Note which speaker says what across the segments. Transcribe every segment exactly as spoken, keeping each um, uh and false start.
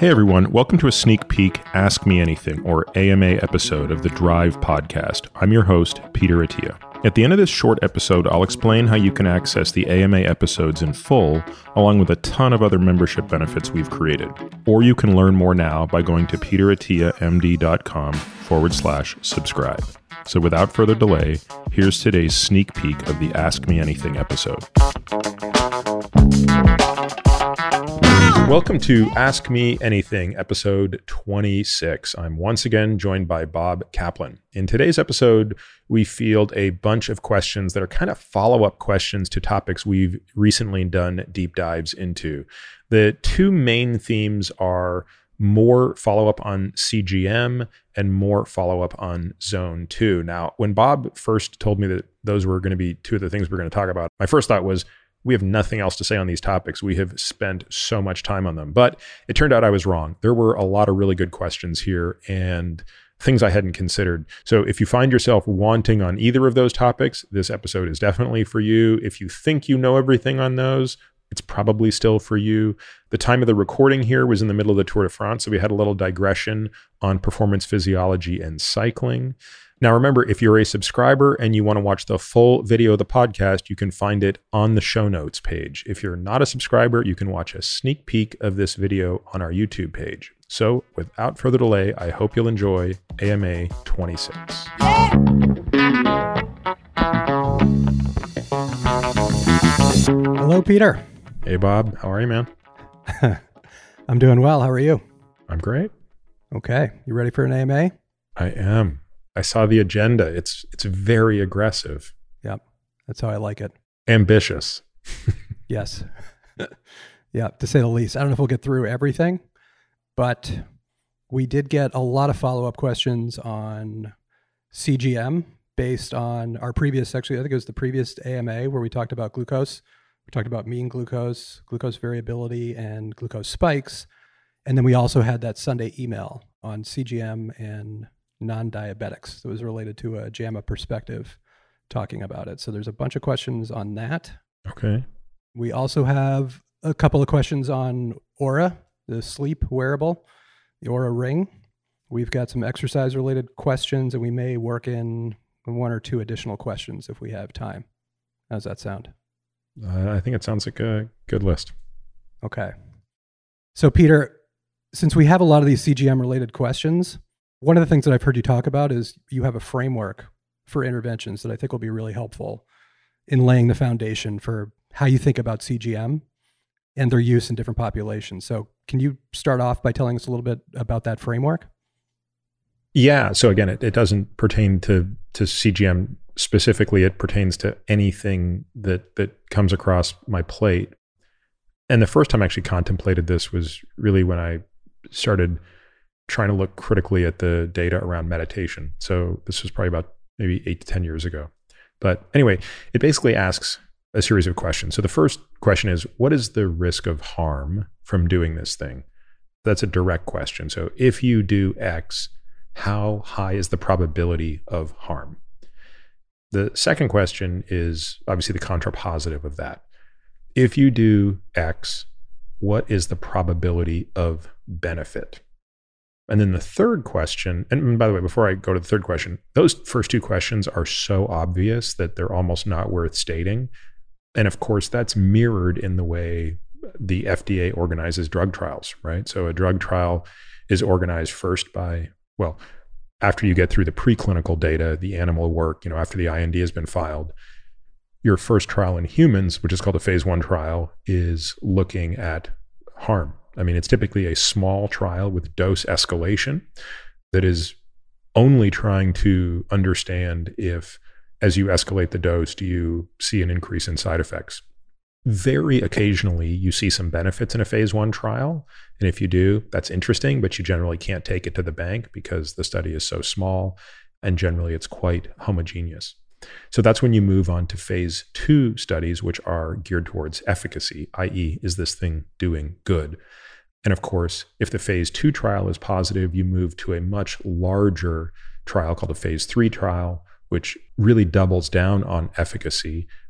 Speaker 1: Hey everyone, welcome to a sneak peek Ask Me Anything, or A M A episode of the Drive podcast. I'm your host, Peter Attia. At the end of this short episode, I'll explain how you can access the A M A episodes in full, along with a ton of other membership benefits we've created. Or you can learn more now by going to peterattiamd.com forward slash subscribe. So without further delay, here's today's sneak peek of the Ask Me Anything episode. Welcome to Ask Me Anything, episode twenty-six. I'm once again joined by Bob Kaplan. In today's episode, we field a bunch of questions that are kind of follow-up questions to topics we've recently done deep dives into. The two main themes are more follow-up on C G M and more follow-up on Zone two. Now, when Bob first told me that those were going to be two of the things we're going to talk about, my first thought was, we have nothing else to say on these topics. We have spent so much time on them. But it turned out I was wrong. There were a lot of really good questions here and things I hadn't considered. So if you find yourself wanting on either of those topics, this episode is definitely for you. If you think you know everything on those, it's probably still for you. The time of the recording here was in the middle of the Tour de France, so we had a little digression on performance physiology and cycling. Now, remember, if you're a subscriber and you want to watch the full video of the podcast, you can find it on the show notes page. If you're not a subscriber, you can watch a sneak peek of this video on our YouTube page. So without further delay, I hope you'll enjoy A M A twenty-six.
Speaker 2: Hello, Peter.
Speaker 1: Hey, Bob. How are you, man?
Speaker 2: I'm doing well. How are you?
Speaker 1: I'm great.
Speaker 2: Okay. You ready for an A M A?
Speaker 1: I am. I saw the agenda. It's it's very aggressive.
Speaker 2: Yep. That's how I like it.
Speaker 1: Ambitious.
Speaker 2: Yes. Yeah, to say the least. I don't know if we'll get through everything, but we did get a lot of follow-up questions on C G M based on our previous, actually, I think it was the previous A M A where we talked about glucose. We talked about mean glucose, glucose variability, and glucose spikes. And then we also had that Sunday email on C G M and non-diabetics that was related to a JAMA perspective talking about it. So there's a bunch of questions on that.
Speaker 1: Okay.
Speaker 2: We also have a couple of questions on Oura, the sleep wearable, the Oura Ring. We've got some exercise related questions, and we may work in one or two additional questions if we have time. How's that sound?
Speaker 1: Uh, I think it sounds like a good list.
Speaker 2: Okay. So Peter, since we have a lot of these C G M related questions, one of the things that I've heard you talk about is you have a framework for interventions that I think will be really helpful in laying the foundation for how you think about C G M and their use in different populations. So can you start off by telling us a little bit about that framework?
Speaker 1: Yeah. So again, it, it doesn't pertain to, to C G M specifically. It pertains to anything that, that comes across my plate. And the first time I actually contemplated this was really when I started trying to look critically at the data around meditation. So this was probably about maybe eight to ten years ago. But anyway, it basically asks a series of questions. So the first question is, what is the risk of harm from doing this thing? That's a direct question. So if you do X, how high is the probability of harm? The second question is obviously the contrapositive of that. If you do X, what is the probability of benefit? And then the third question, and by the way, before I go to the third question, those first two questions are so obvious that they're almost not worth stating. And of course, that's mirrored in the way the F D A organizes drug trials, right? So a drug trial is organized first by, well, after you get through the preclinical data, the animal work, you know, after the I N D has been filed, your first trial in humans, which is called a phase one trial, is looking at harm. I mean, it's typically a small trial with dose escalation that is only trying to understand if, as you escalate the dose, do you see an increase in side effects. Very occasionally, you see some benefits in a phase one trial. And if you do, that's interesting, but you generally can't take it to the bank because the study is so small and generally it's quite homogeneous. So that's when you move on to phase two studies, which are geared towards efficacy, that is, is this thing doing good? And of course, if the phase two trial is positive, you move to a much larger trial called a phase three trial, which really doubles down on efficacy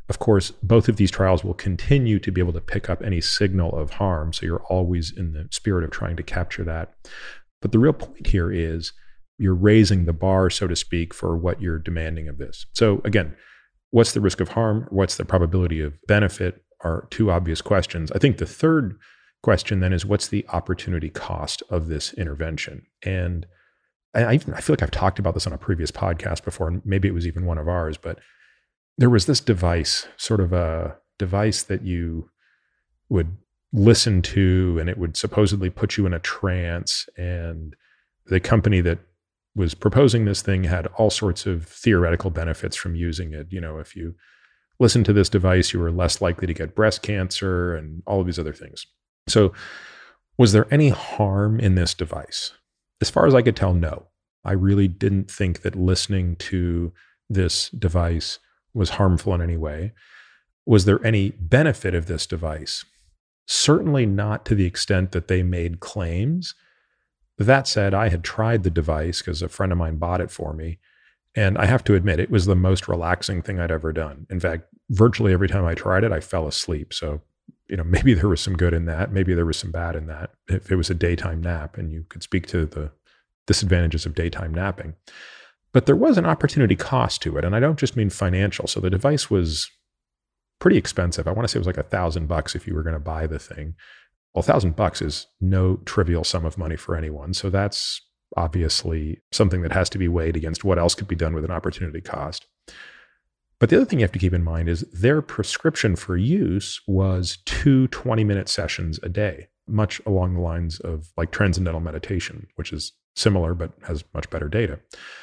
Speaker 1: Of course, both of these trials will continue to be able to pick up any signal of harm, so you're always in the spirit of trying to capture that. But the real point here is you're raising the bar, so to speak, for what you're demanding of this. So again, what's the risk of harm? What's the probability of benefit are two obvious questions. I think the third question then is, what's the opportunity cost of this intervention? And I, I feel like I've talked about this on a previous podcast before, and maybe it was even one of ours, but there was this device, sort of a device that you would listen to, and it would supposedly put you in a trance. And the company that was proposing this thing had all sorts of theoretical benefits from using it. You know, if you listened to this device, you were less likely to get breast cancer and all of these other things. So was there any harm in this device? As far as I could tell, no. I really didn't think that listening to this device was harmful in any way. Was there any benefit of this device? Certainly not to the extent that they made claims. That said, I had tried the device because a friend of mine bought it for me. And I have to admit, it was the most relaxing thing I'd ever done. In fact, virtually every time I tried it, I fell asleep. So, you know, maybe there was some good in that. Maybe there was some bad in that. If it was a daytime nap, and you could speak to the disadvantages of daytime napping. But there was an opportunity cost to it. And I don't just mean financial. So the device was pretty expensive. I want to say it was like a thousand bucks if you were going to buy the thing. Well, a thousand bucks is no trivial sum of money for anyone. So that's obviously something that has to be weighed against what else could be done with an opportunity cost. But the other thing you have to keep in mind is their prescription for use was two twenty-minute sessions a day, much along the lines of like transcendental meditation, which is similar but has much better data.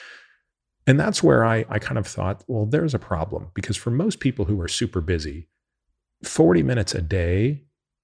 Speaker 1: And that's where I, I kind of thought, well, there's a problem, because for most people who are super busy, forty minutes a day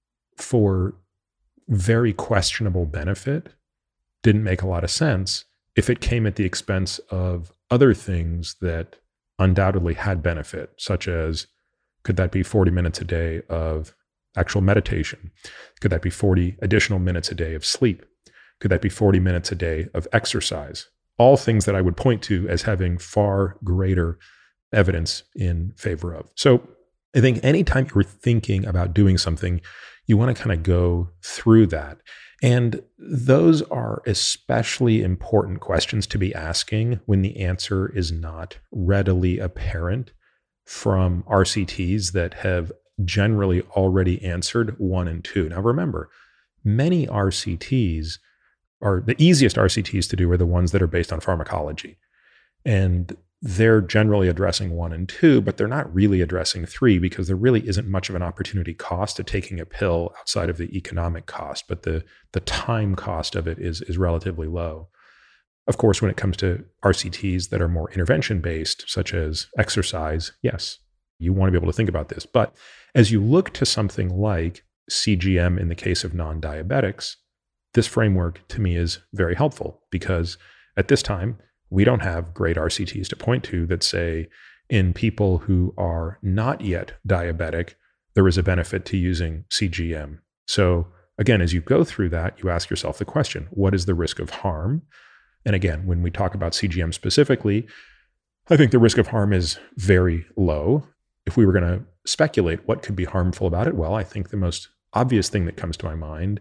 Speaker 1: for very questionable benefit didn't make a lot of sense if it came at the expense of other things that undoubtedly had benefit, such as, could that be forty minutes a day of actual meditation? Could that be forty additional minutes a day of sleep? Could that be forty minutes a day of exercise? All things that I would point to as having far greater evidence in favor of. So I think anytime you're thinking about doing something, you want to kind of go through that. And those are especially important questions to be asking when the answer is not readily apparent from R C Ts that have generally already answered one and two. Now remember, many R C Ts are the easiest R C Ts to do are the ones that are based on pharmacology. And they're generally addressing one and two, but they're not really addressing three, because there really isn't much of an opportunity cost to taking a pill outside of the economic cost, but the, the time cost of it is, is relatively low. Of course, when it comes to R C Ts that are more intervention-based, such as exercise, yes, you want to be able to think about this. But as you look to something like C G M in the case of non-diabetics, this framework to me is very helpful, because at this time, we don't have great R C Ts to point to that say in people who are not yet diabetic, there is a benefit to using C G M. So again, as you go through that, you ask yourself the question, what is the risk of harm? And again, when we talk about C G M specifically, I think the risk of harm is very low. If we were going to speculate what could be harmful about it, well, I think the most obvious thing that comes to my mind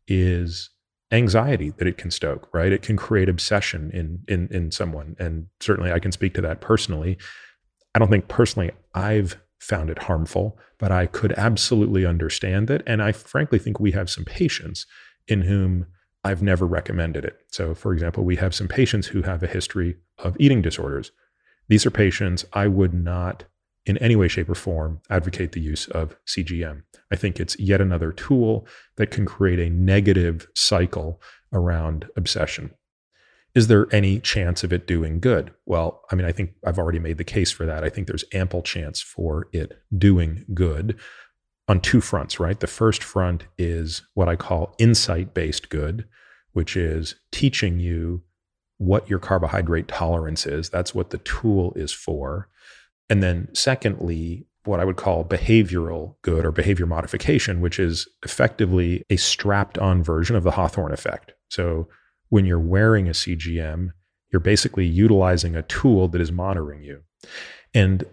Speaker 1: is anxiety that it can stoke, right? It can create obsession in, in, in someone. And certainly I can speak to that personally. I don't think personally I've found it harmful, but I could absolutely understand it. And I frankly think we have some patients in whom I've never recommended it. So for example, we have some patients who have a history of eating disorders. These are patients I would not in any way, shape, or form advocate the use of C G M. I think it's yet another tool that can create a negative cycle around obsession. Is there any chance of it doing good? Well, I mean, I think I've already made the case for that. I think there's ample chance for it doing good on two fronts, right? The first front is what I call insight-based good, which is teaching you what your carbohydrate tolerance is. That's what the tool is for. And then secondly, what I would call behavioral good or behavior modification, which is effectively a strapped on version of the Hawthorne effect. So when you're wearing a C G M, you're basically utilizing a tool that is monitoring you. And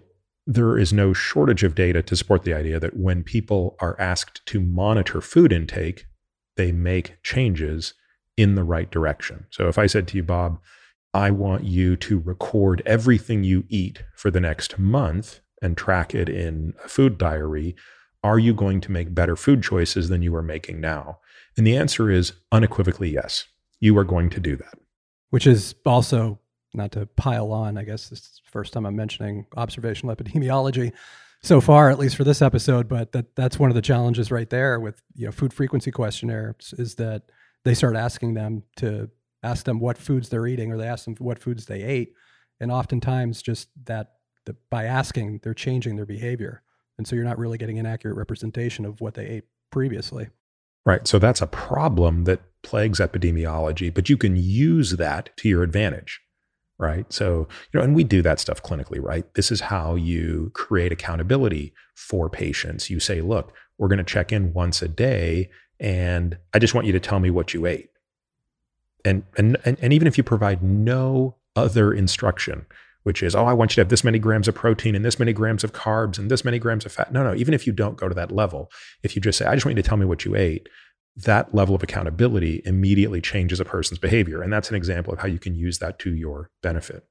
Speaker 1: there is no shortage of data to support the idea that when people are asked to monitor food intake, they make changes in the right direction. So if I said to you, Bob, I want you to record everything you eat for the next month and track it in a food diary, are you going to make better food choices than you are making now? And the answer is unequivocally yes. You are going to do that.
Speaker 2: Which is also, not to pile on, I guess this is the first time I'm mentioning observational epidemiology so far, at least for this episode, but that that's one of the challenges right there with, you know, food frequency questionnaires, is that they start asking them to ask them what foods they're eating, or they ask them what foods they ate. And oftentimes just that the, by asking, they're changing their behavior. And so you're not really getting an accurate representation of what they ate previously.
Speaker 1: Right. So that's a problem that plagues epidemiology, but you can use that to your advantage. Right. So, you know, and we do that stuff clinically, right? This is how you create accountability for patients. You say, look, we're going to check in once a day, and I just want you to tell me what you ate. And, and, and, and even if you provide no other instruction, which is, oh, I want you to have this many grams of protein and this many grams of carbs and this many grams of fat. No, no, even if you don't go to that level, if you just say, I just want you to tell me what you ate, that level of accountability immediately changes a person's behavior. And that's an example of how you can use that to your benefit.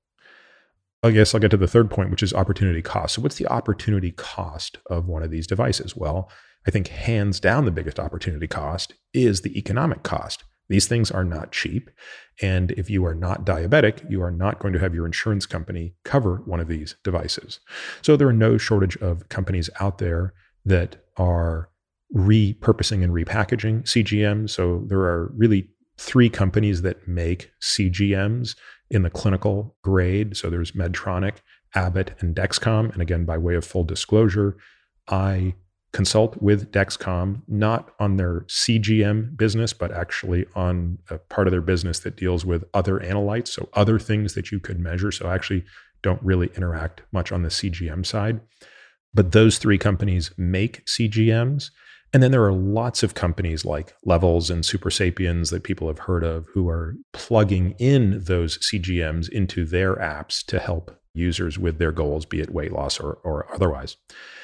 Speaker 1: I guess I'll get to the third point, which is opportunity cost. So what's the opportunity cost of one of these devices? Well, I think hands down the biggest opportunity cost is the economic cost. These things are not cheap. And if you are not diabetic, you are not going to have your insurance company cover one of these devices. So there are no shortage of companies out there that are repurposing and repackaging C G Ms. So there are really three companies that make C G Ms in the clinical grade. So there's Medtronic, Abbott, and Dexcom. And again, by way of full disclosure, I consult with Dexcom, not on their C G M business, but actually on a part of their business that deals with other analytes, so other things that you could measure. So I actually don't really interact much on the C G M side. But those three companies make C G Ms. And then there are lots of companies like Levels and Super Sapiens that people have heard of who are plugging in those C G Ms into their apps to help users with their goals, be it weight loss or, or otherwise.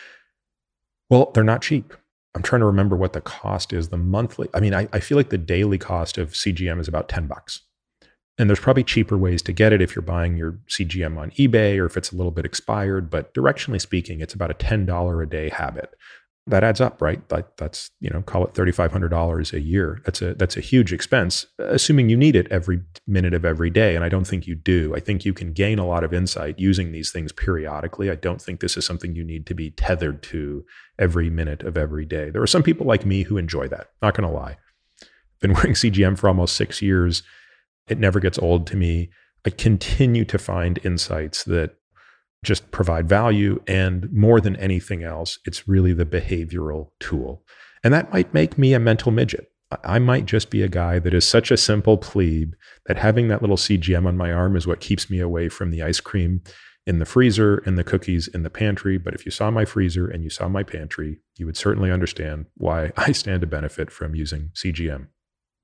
Speaker 1: Well, they're not cheap. I'm trying to remember what the cost is, the monthly. I mean, I, I feel like the daily cost of C G M is about ten bucks. And there's probably cheaper ways to get it if you're buying your C G M on eBay or if it's a little bit expired. But directionally speaking, it's about a ten dollars a day habit. That adds up, right? That, that's, you know, call it three thousand five hundred dollars a year. That's a that's a huge expense, assuming you need it every minute of every day. And I don't think you do. I think you can gain a lot of insight using these things periodically. I don't think this is something you need to be tethered to every minute of every day. There are some people like me who enjoy that. Not going to lie. I've been wearing C G M for almost six years. It never gets old to me. I continue to find insights that just provide value. And more than anything else, it's really the behavioral tool. And that might make me a mental midget. I might just be a guy that is such a simple plebe that having that little C G M on my arm is what keeps me away from the ice cream in the freezer and the cookies in the pantry. But if you saw my freezer and you saw my pantry, you would certainly understand why I stand to benefit from using C G M.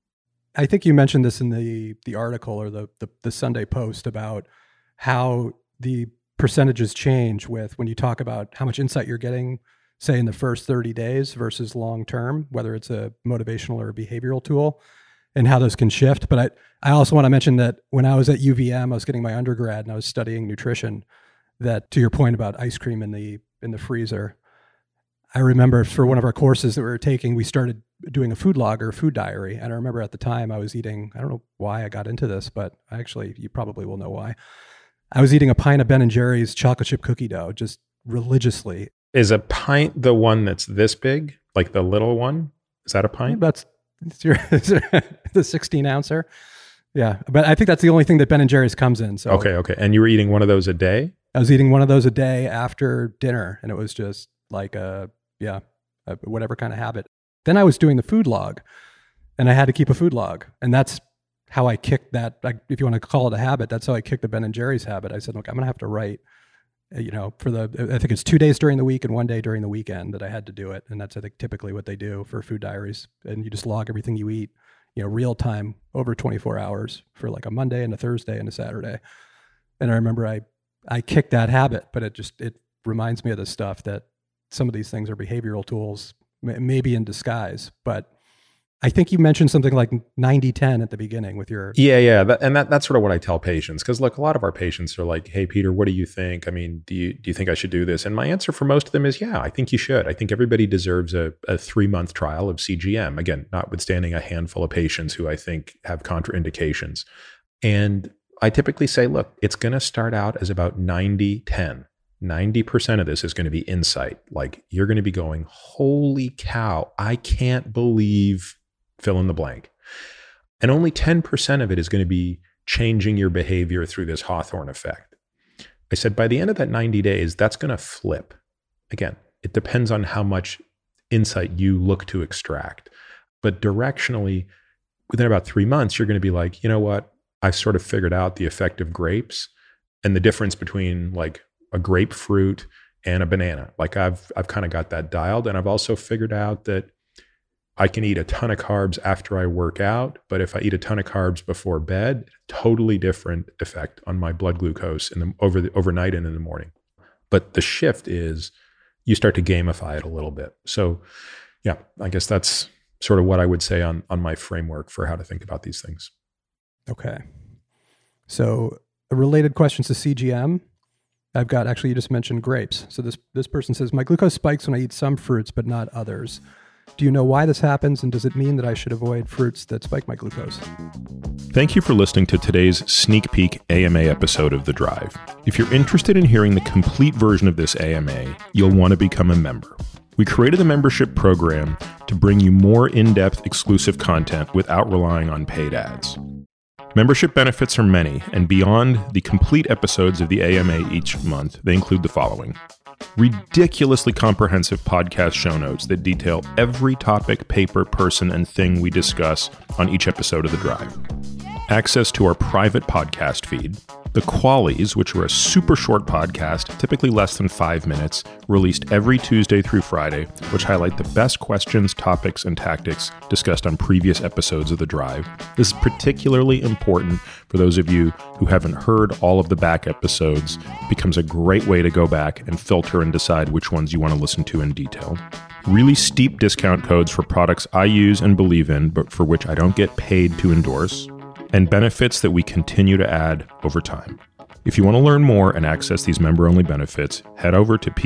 Speaker 2: I think you mentioned this in the the article or the the, the Sunday Post about how the percentages change with when you talk about how much insight you're getting, say in the first thirty days versus long term, whether it's a motivational or a behavioral tool, and how those can shift. But I, I also want to mention that when I was at U V M, I was getting my undergrad and I was studying nutrition, that to your point about ice cream in the in the freezer, I remember for one of our courses that we were taking, we started doing a food log or a food diary. And I remember at the time I was eating, I don't know why I got into this, but actually you probably will know why. I was eating a pint of Ben and Jerry's chocolate chip cookie dough just religiously.
Speaker 1: Is a pint the one that's this big, like the little one? Is that a pint?
Speaker 2: That's it's your, the sixteen ouncer. Yeah, but I think that's the only thing that Ben and Jerry's comes in. So
Speaker 1: okay, okay. And you were eating one of those a day?
Speaker 2: I was eating one of those a day after dinner, and it was just like a yeah, a whatever kind of habit. Then I was doing the food log, and I had to keep a food log, and that's how I kicked that, like, if you want to call it a habit, that's how I kicked the Ben and Jerry's habit. I said, look, I'm going to have to write, you know, for the, I think it's two days during the week and one day during the weekend that I had to do it. And that's, I think, typically what they do for food diaries. And you just log everything you eat, you know, real time over twenty-four hours for like a Monday and a Thursday and a Saturday. And I remember I, I kicked that habit, but it just, it reminds me of the stuff that some of these things are behavioral tools, maybe in disguise. But I think you mentioned something like ninety ten at the beginning with your...
Speaker 1: Yeah, yeah. That, and that, that's sort of what I tell patients. Because look, a lot of our patients are like, hey, Peter, what do you think? I mean, do you do you think I should do this? And my answer for most of them is, yeah, I think you should. I think everybody deserves a, a three-month trial of C G M. Again, notwithstanding a handful of patients who I think have contraindications. And I typically say, look, it's going to start out as about ninety ten. ninety percent of this is going to be insight. Like you're going to be going, holy cow, I can't believe... fill in the blank. And only ten percent of it is going to be changing your behavior through this Hawthorne effect. I said by the end of that ninety days, that's going to flip. Again, it depends on how much insight you look to extract. But directionally, within about three months, you're going to be like, you know what? I sort of figured out the effect of grapes and the difference between like a grapefruit and a banana. Like I've I've kind of got that dialed. And I've also figured out that I can eat a ton of carbs after I work out, but if I eat a ton of carbs before bed, totally different effect on my blood glucose in the over the overnight and in the morning. But the shift is you start to gamify it a little bit. So yeah, I guess that's sort of what I would say on, on my framework for how to think about these things.
Speaker 2: Okay. So related questions to C G M. I've got, actually, you just mentioned grapes. So this, this person says, my glucose spikes when I eat some fruits, but not others. Do you know why this happens, and does it mean that I should avoid fruits that spike my glucose?
Speaker 3: Thank you for listening to today's sneak peek A M A episode of The Drive. If you're interested in hearing the complete version of this A M A, you'll want to become a member. We created a membership program to bring you more in-depth exclusive content without relying on paid ads. Membership benefits are many, and beyond the complete episodes of the A M A each month, they include the following. Ridiculously comprehensive podcast show notes that detail every topic, paper, person, and thing we discuss on each episode of The Drive. Access to our private podcast feed. The Qualies, which are a super short podcast, typically less than five minutes, released every Tuesday through Friday, which highlight the best questions, topics, and tactics discussed on previous episodes of The Drive. This is particularly important for those of you who haven't heard all of the back episodes. It becomes a great way to go back and filter and decide which ones you want to listen to in detail. Really steep discount codes for products I use and believe in, but for which I don't get paid to endorse. And benefits that we continue to add over time. If you want to learn more and access these member-only benefits, head over to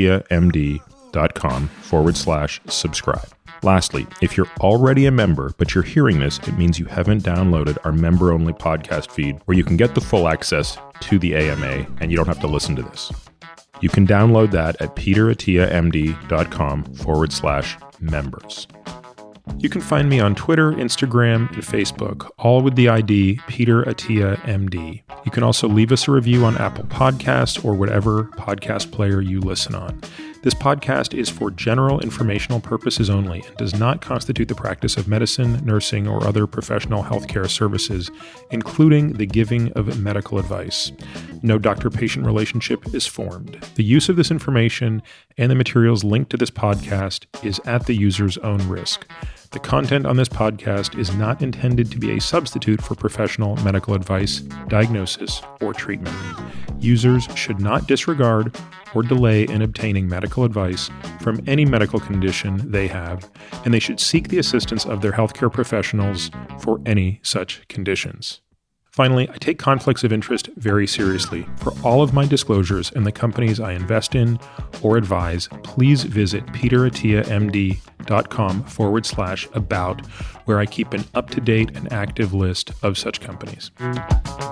Speaker 3: peterattiamd.com forward slash subscribe. Lastly, if you're already a member, but you're hearing this, it means you haven't downloaded our member-only podcast feed where you can get the full access to the A M A and you don't have to listen to this. You can download that at peterattiamd.com forward slash members. You can find me on Twitter, Instagram, and Facebook, all with the I D Peter Attia M D. You can also leave us a review on Apple Podcasts or whatever podcast player you listen on. This podcast is for general informational purposes only and does not constitute the practice of medicine, nursing, or other professional healthcare services, including the giving of medical advice. No doctor-patient relationship is formed. The use of this information and the materials linked to this podcast is at the user's own risk. The content on this podcast is not intended to be a substitute for professional medical advice, diagnosis, or treatment. Users should not disregard or delay in obtaining medical advice from any medical condition they have, and they should seek the assistance of their healthcare professionals for any such conditions. Finally, I take conflicts of interest very seriously. For all of my disclosures and the companies I invest in or advise, please visit peterattiamd.com forward slash about, where I keep an up-to-date and active list of such companies.